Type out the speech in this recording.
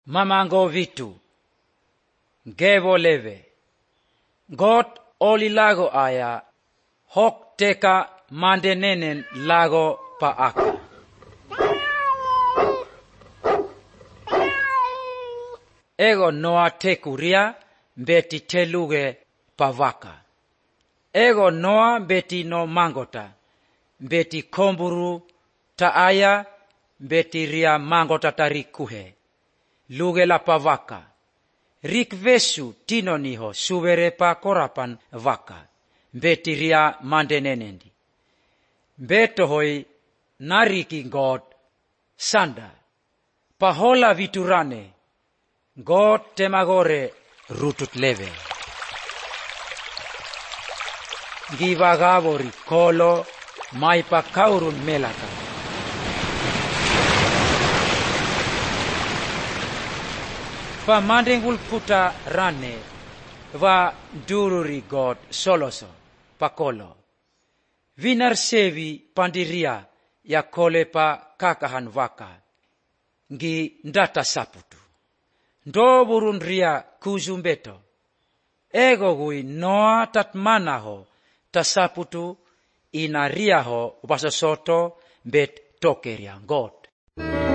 mamango vitu gevo leve God olilago aya hok teka mandenenen lago pa aka ego noa tekuria beti teluge pavaka ego noa beti no mangota beti komburu ta aya beti ria mangota tarikuhe luge la pavaka rik vesu tinoniho suvere pa korapan vaka beti ria mandenenendi beto hoi nariki God sanda pahola viturane God temagore rutut leve givagavori kolo maipa kaurun melaka pa mandengul puta rane va dururi God soloso pakolo vinar sevi pandiria ya kole pa kakahan vaka ngi ndata saputu ndo burun ria kuzumbeto ego gui noa tatmanaho tasaputu ina riaho basosoto bet tokeria God